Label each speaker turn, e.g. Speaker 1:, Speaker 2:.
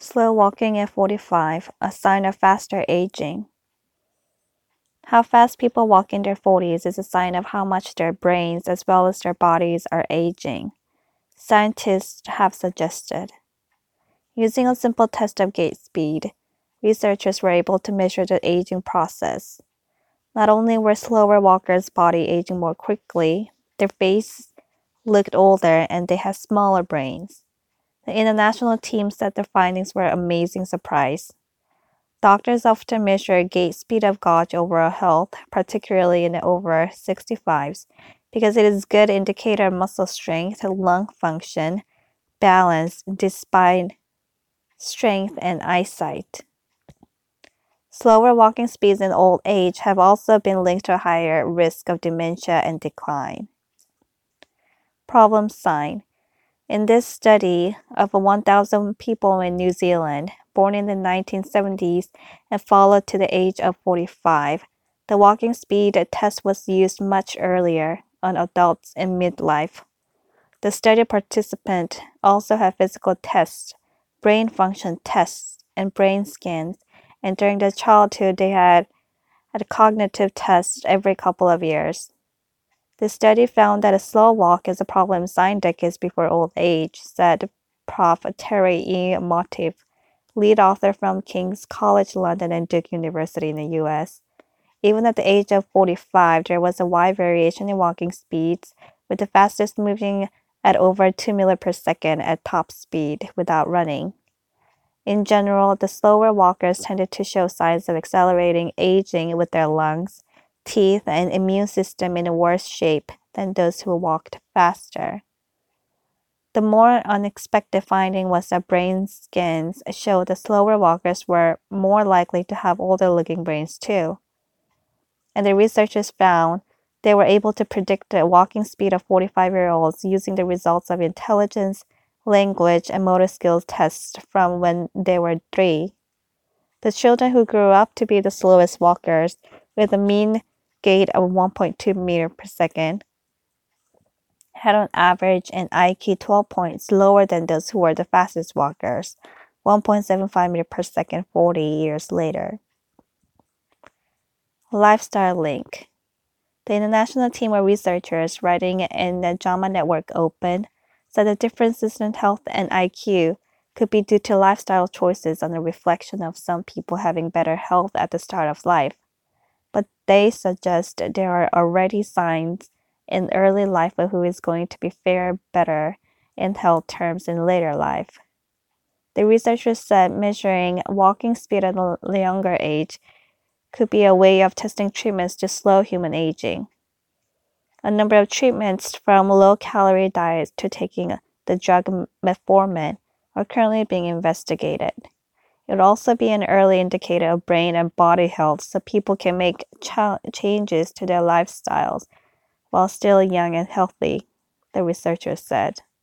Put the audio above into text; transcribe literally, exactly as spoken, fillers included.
Speaker 1: Slow walking at forty-five, a sign of faster aging. How fast people walk in their forties is a sign of how much their brains as well as their bodies are aging, scientists have suggested. Using a simple test of gait speed, researchers were able to measure the aging process. Not only were slower walkers' body aging more quickly, their face looked older and they had smaller brains. The international team said the findings were an amazing surprise. Doctors often measure gait speed of gauge overall health, particularly in the over sixty-fives, because it is a good indicator of muscle strength, lung function, balance, spine strength, and eyesight. Slower walking speeds in old age have also been linked to a higher risk of dementia and decline. Problem sign. In this study of one thousand people in New Zealand, born in the nineteen seventies and followed to the age of forty-five, the walking speed test was used much earlier on adults in midlife. The study participants also had physical tests, brain function tests, and brain scans, and during their childhood they had a cognitive test every couple of years. The study found that a slow walk is a problem sign decades before old age, said Professor Terry E. Motive, lead author from King's College London and Duke University in the U S. Even at the age of forty-five, there was a wide variation in walking speeds, with the fastest moving at over two meters per second at top speed without running. In general, the slower walkers tended to show signs of accelerating aging with their lungs, teeth, and immune system in a worse shape than those who walked faster. The more unexpected finding was that brain scans showed the slower walkers were more likely to have older-looking brains too. And the researchers found they were able to predict the walking speed of forty-five-year-olds using the results of intelligence, language, and motor skills tests from when they were three. The children who grew up to be the slowest walkers, with a mean gait of one point two meters per second, had on average an I Q twelve points lower than those who were the fastest walkers, one point seven five meters per second forty years later. Lifestyle link. The international team of researchers writing in the JAMA Network Open said the differences in health and I Q could be due to lifestyle choices and a reflection of some people having better health at the start of life. But they suggest there are already signs in early life of who is going to be fare better in health terms in later life. The researchers said measuring walking speed at a younger age could be a way of testing treatments to slow human aging. A number of treatments from low-calorie diets to taking the drug metformin are currently being investigated. It would also be an early indicator of brain and body health so people can make ch- changes to their lifestyles while still young and healthy, the researchers said.